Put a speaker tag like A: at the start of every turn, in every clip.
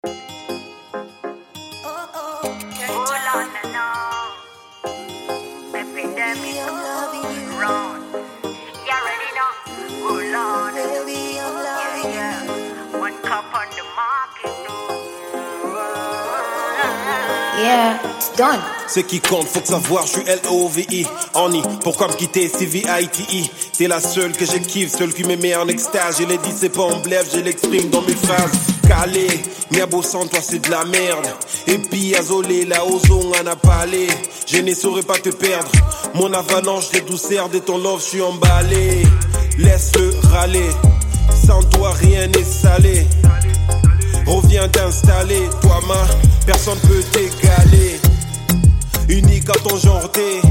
A: Yeah, it's done.
B: Ce qui compte, faut que savoir, je suis L-O-V-I. On y, pourquoi me quitter, C-V-I-T-I. T'es la seule que je kiffe, seule qui me met en extase. Je l'ai dit, c'est pas en blef, je l'exprime dans mes phrases. Calé, mais à beau sans toi, c'est de la merde. Et puis, azolé, la ozon, on a parlé. Je ne saurais pas te perdre. Mon avalanche de douceur, de ton love, je suis emballé. Laisse-le râler. Sans toi, rien n'est salé. Reviens t'installer, toi ma, personne peut t'égaler. Unique à ton genre t'es,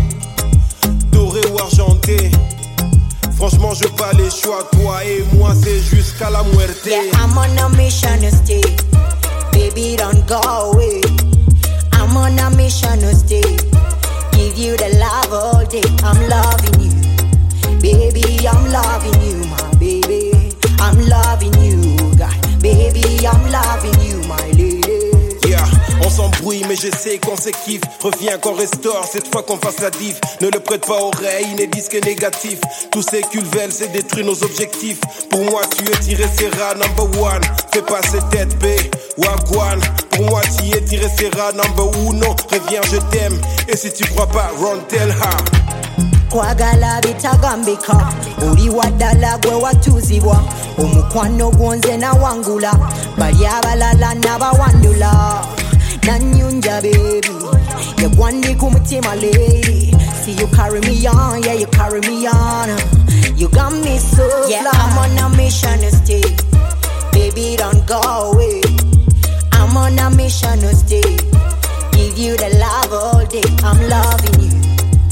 B: doré ou argenté. Franchement je pas les choix, toi et moi c'est jusqu'à la muerte.
C: Yeah, I'm on a mission to stay, baby don't go away. I'm on a mission to stay, give you the love all day. I'm loving you, baby I'm loving you, my baby. I'm loving you, God. Baby, I'm loving you, my lady.
B: Yeah, on s'embrouille, mais je sais qu'on se kiffe. Reviens qu'on restaure, cette fois qu'on fasse la diff. Ne le prête pas oreille, n'est disque négatif. Tous ces culvels, c'est détruire nos objectifs. Pour moi, tu es tiré serra, number one. Fais pas cette tête, B, wagwan. Pour moi, tu es tiré serra, number uno. Reviens, je t'aime. Et si tu crois pas, run, tell her.
C: Kwagala bitagambika oli waddala gwe watuuzibwa omukwano gwonze nawangula bali abalala nabawandula nanyunja baby yagwandi ku mutima lady see you carry me on, yeah you carry me on, you got me so yeah fly. I'm on a mission to stay, baby don't go away. I'm on a mission to stay, give you the love all day. I'm loving you,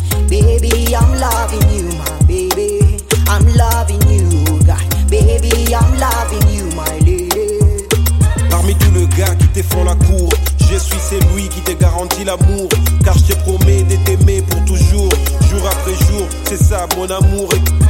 C: baby, I'm loving you, my baby. I'm loving you, God. Baby, I'm loving you, my lady.
B: Parmi tous les gars qui te font la cour, je suis celui qui te garantit l'amour. Car je te promets de t'aimer pour toujours, jour après jour. C'est ça mon amour.